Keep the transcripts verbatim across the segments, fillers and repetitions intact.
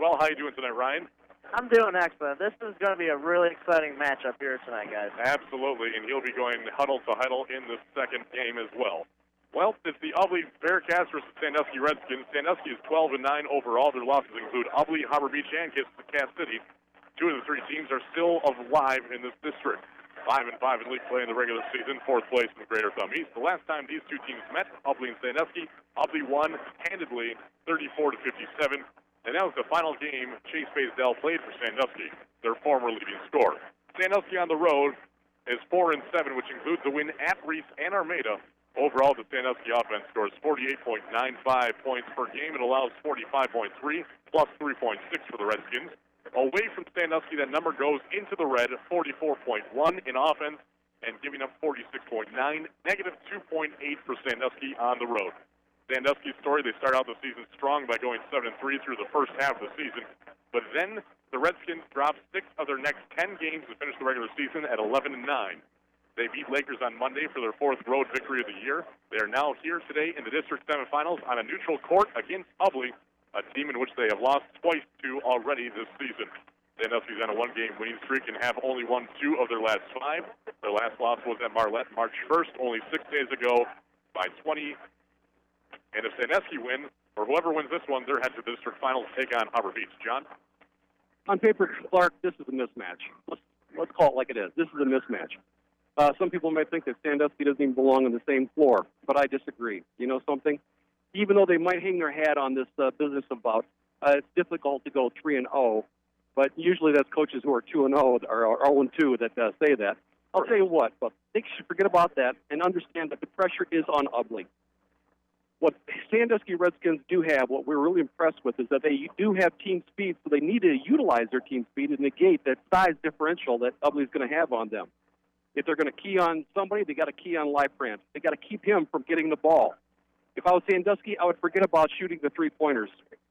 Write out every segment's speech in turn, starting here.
well. How you doing tonight, Ryan? I'm doing excellent. This is going to be a really exciting matchup here tonight, guys. Absolutely, and he'll be going huddle to huddle in the second game as well. Well, it's the Ubly Bearcats versus Sandusky Redskins. Sandusky is twelve and nine overall. Their losses include Ubly, Harbor Beach, and Cass City. Two of the three teams are still alive in this district. Five and five in league play in the regular season, fourth place in the Greater Thumb East. The last time these two teams met, Ubly and Sandusky, Ubly won handedly, thirty-four to fifty-seven. And that was the final game Chase Baysdale played for Sandusky, their former leading scorer. Sandusky on the road is four and seven, which includes a win at Reese and Armada. Overall, the Sandusky offense scores forty-eight point nine five points per game. It allows forty-five point three plus three point six for the Redskins. Away from Sandusky, that number goes into the red, forty-four point one in offense, and giving up forty-six point nine, negative two point eight for Sandusky on the road. Sandusky's story, they start out the season strong by going seven and three through the first half of the season, but then the Redskins drop six of their next ten games to finish the regular season at eleven and nine. They beat Lakers on Monday for their fourth road victory of the year. They are now here today in the district semifinals on a neutral court against Ubly, a team in which they have lost twice to already this season. Sandusky's on a one-game winning streak and have only won two of their last five. Their last loss was at Marlette March first, only six days ago, by twenty. And if Sandusky win, or whoever wins this one, they're headed to the district finals to take on Harbor Beach. John? On paper, Clark, this is a mismatch. Let's, let's call it like it is. This is a mismatch. Uh, some people might think that Sandusky doesn't even belong on the same floor, but I disagree. You know something? Even though they might hang their hat on this uh, business about, uh, it's difficult to go three and oh, but usually that's coaches who are two and oh or oh and two that uh, say that. I'll tell you what, but they should forget about that and understand that the pressure is on Ubly. What Sandusky Redskins do have, what we're really impressed with, is that they do have team speed, so they need to utilize their team speed to negate that size differential that Ubly's going to have on them. If they're going to key on somebody, they got to key on Leiprant. They got to keep him from getting the ball. If I was Sandusky, I would forget about shooting the three-pointers.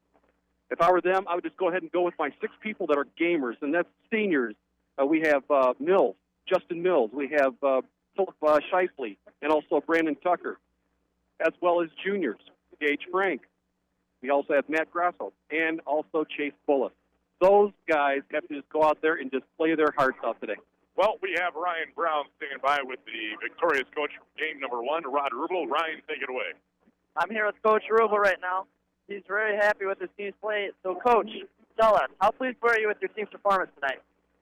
If I were them, I would just go ahead and go with my six people that are gamers, and that's seniors. Uh, we have uh, Mills, Justin Mills. We have uh, Philip uh, Shifley, and also Brandon Tucker, as well as juniors, Gage Frank. We also have Matt Grasso, and also Chase Bullis. Those guys have to just go out there and just play their hearts out today. Well, we have Ryan Brown standing by with the victorious coach from game number one, Rod Rubel. Ryan, take it away. I'm here with Coach Rubel right now. He's very happy with his team's play. So, Coach, tell us, how pleased were you with your team's performance tonight?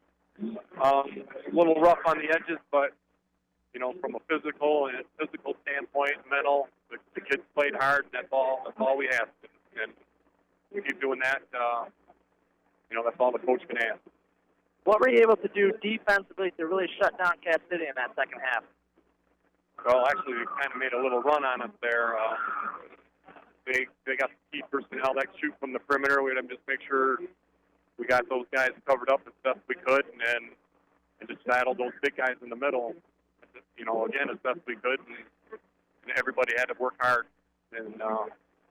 Um, a little rough on the edges, but, you know, from a physical and physical standpoint, mental, the, the kids played hard, and that's all, that's all we asked. And we keep doing that, uh, you know, that's all the coach can ask. What were you able to do defensively to really shut down Cass City in that second half? Well, actually, we kind of made a little run on us there. Uh, they they got key personnel that shoot from the perimeter. We had to just make sure we got those guys covered up as best we could, and then and just battle those big guys in the middle. You know, again, as best we could, and, and everybody had to work hard. And uh,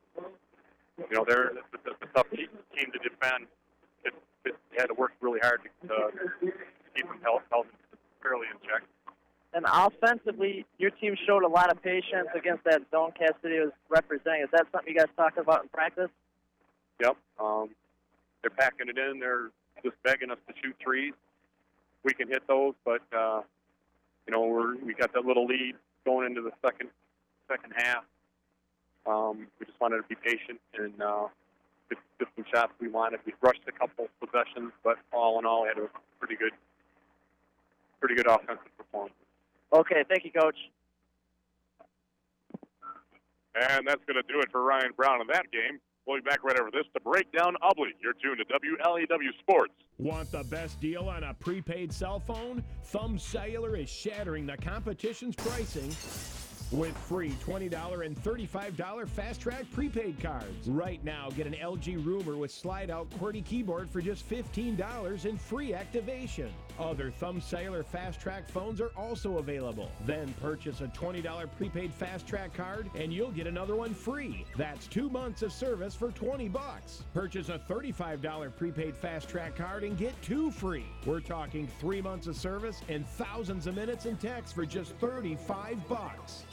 you know, they're it's a tough team to defend. It, it had to work really hard to uh, keep them held, held fairly in check. And offensively, your team showed a lot of patience against that zone Cass City was representing. Is that something you guys talked about in practice? Yep. Um, they're packing it in. They're just begging us to shoot threes. We can hit those, but uh, you know, we're we got that little lead going into the second second half. Um, we just wanted to be patient and uh, get, get some shots we wanted. We rushed a couple possessions, but all in all, we had a pretty good, pretty good offensive performance. Okay, thank you, Coach. And that's going to do it for Ryan Brown in that game. We'll be back right over this to break down Ubly. You're tuned to W L E W Sports. Want the best deal on a prepaid cell phone? Thumb Cellular is shattering the competition's pricing with free twenty dollars and thirty-five dollars Fast Track prepaid cards. Right now, get an L G Rumor with slide-out QWERTY keyboard for just fifteen dollars and free activation. Other Thumb Cellular Fast Track phones are also available. Then purchase a twenty dollars prepaid Fast Track card and you'll get another one free. That's two months of service for twenty bucks. Purchase a thirty-five dollars prepaid Fast Track card and get two free. We're talking three months of service and thousands of minutes and texts for just thirty-five bucks.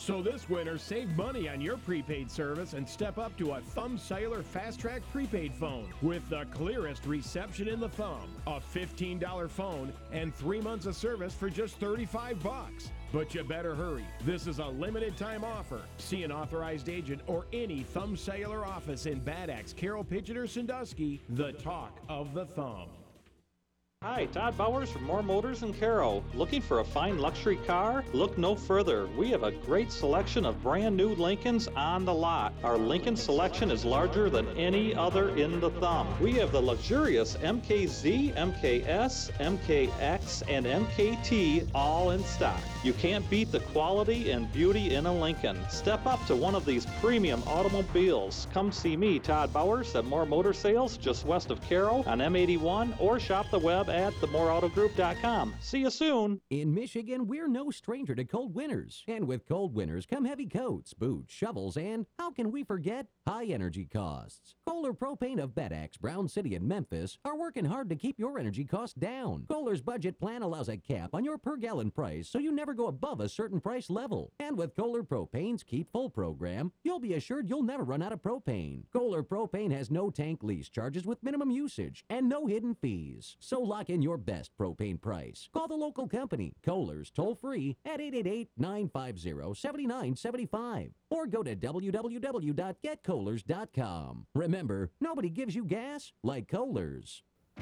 So this winter, save money on your prepaid service and step up to a Thumb Cellular Fast Track prepaid phone with the clearest reception in the thumb. A fifteen dollar phone and three months of service for just thirty-five bucks. But you better hurry. This is a limited time offer. See an authorized agent or any Thumb Cellular office in Bad Axe, Carroll, Pigeon, or Sandusky. The talk of the thumb. Hi, Todd Bowers from Moore Motors in Carroll. Looking for a fine luxury car? Look no further. We have a great selection of brand new Lincolns on the lot. Our Lincoln selection is larger than any other in the thumb. We have the luxurious M K Z, M K S, M K X, and M K T all in stock. You can't beat the quality and beauty in a Lincoln. Step up to one of these premium automobiles. Come see me, Todd Bowers, at Moore Motor Sales, just west of Carroll on M eighty-one, or shop the web at the more auto group dot com. See you soon. In Michigan, we're no stranger to cold winters. And with cold winters come heavy coats, boots, shovels, and how can we forget high energy costs? Kohler Propane of Bad Axe, Brown City, and Memphis are working hard to keep your energy costs down. Kohler's budget plan allows a cap on your per gallon price so you never go above a certain price level. And with Kohler Propane's Keep Full program, you'll be assured you'll never run out of propane. Kohler Propane has no tank lease charges with minimum usage and no hidden fees. So lock in your best propane price. Call the local company, Kohler's, toll free at eight eight eight, nine five zero, seven nine seven five or go to w w w dot get kohlers dot com. Remember, nobody gives you gas like Kohler's.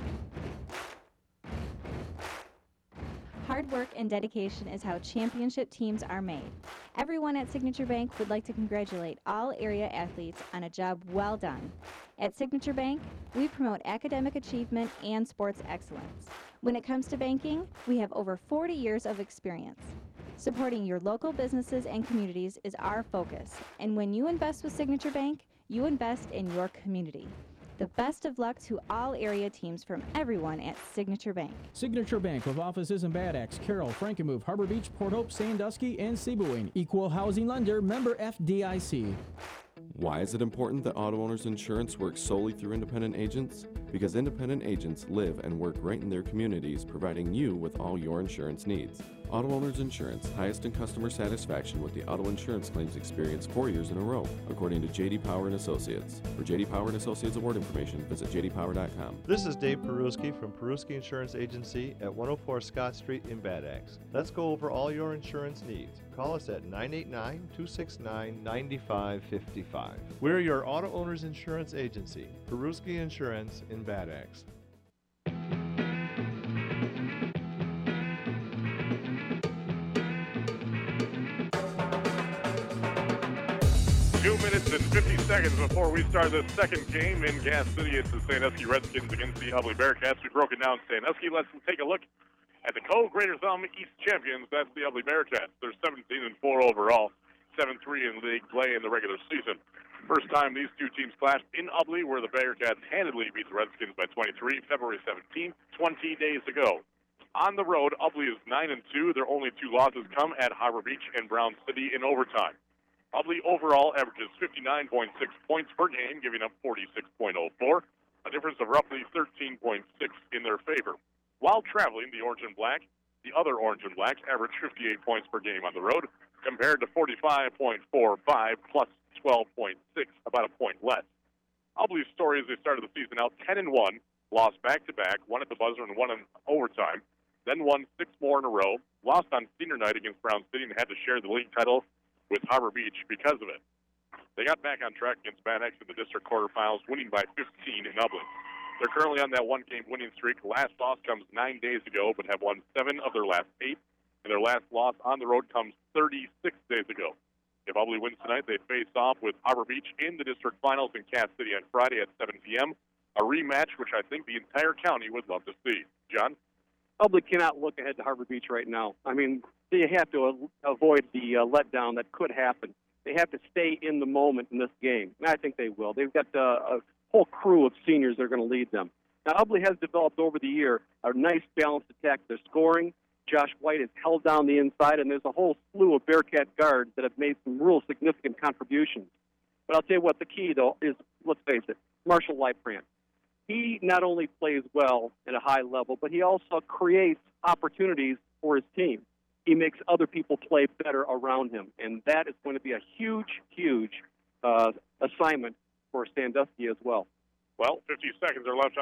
Hard work and dedication is how championship teams are made. Everyone at Signature Bank would like to congratulate all area athletes on a job well done. At Signature Bank, we promote academic achievement and sports excellence. When it comes to banking, we have over forty years of experience. Supporting your local businesses and communities is our focus, and when you invest with Signature Bank, you invest in your community. The best of luck to all area teams from everyone at Signature Bank. Signature Bank with offices in Bad Axe, Carroll, Frankenmuth, Harbor Beach, Port Hope, Sandusky, and Seaboing. Equal housing lender, member F D I C. Why is it important that auto owners insurance works solely through independent agents? Because independent agents live and work right in their communities, providing you with all your insurance needs. Auto Owners Insurance, highest in customer satisfaction with the auto insurance claims experience four years in a row, according to J D Power and Associates. For J D Power and Associates award information, visit j d power dot com. This is Dave Peruski from Peruski Insurance Agency at one oh four Scott Street in Bad Axe. Let's go over all your insurance needs. Call us at nine eight nine, two six nine, nine five five five. We're your Auto Owners Insurance Agency, Peruski Insurance in Bad Axe. Two minutes and fifty seconds before we start the second game in Gas City. It's the Sandusky Redskins against the Ubly Bearcats. We've broken down Sandusky. Let's take a look at the Co-Greater Thumb East champions. That's the Ubly Bearcats. They're seventeen and four overall, seven three in league play in the regular season. First time these two teams clashed in Ubly, where the Bearcats handily beat the Redskins by twenty-three, February seventeenth, twenty days ago. On the road, Ubly is nine and two. Their only two losses come at Harbor Beach and Brown City in overtime. Ubly overall averages fifty-nine point six points per game, giving up forty-six point oh four, a difference of roughly thirteen point six in their favor. While traveling, the Orange and Black, the other Orange and Black, average fifty-eight points per game on the road, compared to forty-five point four five plus twelve point six, about a point less. Ubly's story as they started the season out ten and one, lost back-to-back, one at the buzzer and one in overtime, then won six more in a row, lost on senior night against Brown City and had to share the league title with Harbor Beach because of it. They got back on track against Bad Axe in the district quarterfinals, winning by fifteen in Ubly. They're currently on that one-game winning streak. Last loss comes nine days ago, but have won seven of their last eight, and their last loss on the road comes thirty-six days ago. If Ubly wins tonight, they face off with Harbor Beach in the district finals in Cass City on Friday at seven p.m., a rematch which I think the entire county would love to see. John? Ubly cannot look ahead to Harbor Beach right now. I mean, they have to a- avoid the uh, letdown that could happen. They have to stay in the moment in this game, and I think they will. They've got uh, a whole crew of seniors that are going to lead them. Now, Ubly has developed over the year a nice balanced attack. They're scoring. Josh White has held down the inside, and there's a whole slew of Bearcat guards that have made some real significant contributions. But I'll tell you what, the key, though, is, let's face it, Marshall Leiprant. He not only plays well at a high level, but he also creates opportunities for his team. he makes other people play better around him. And that is going to be a huge, huge uh, assignment for Sandusky as well. Well, fifty seconds are left on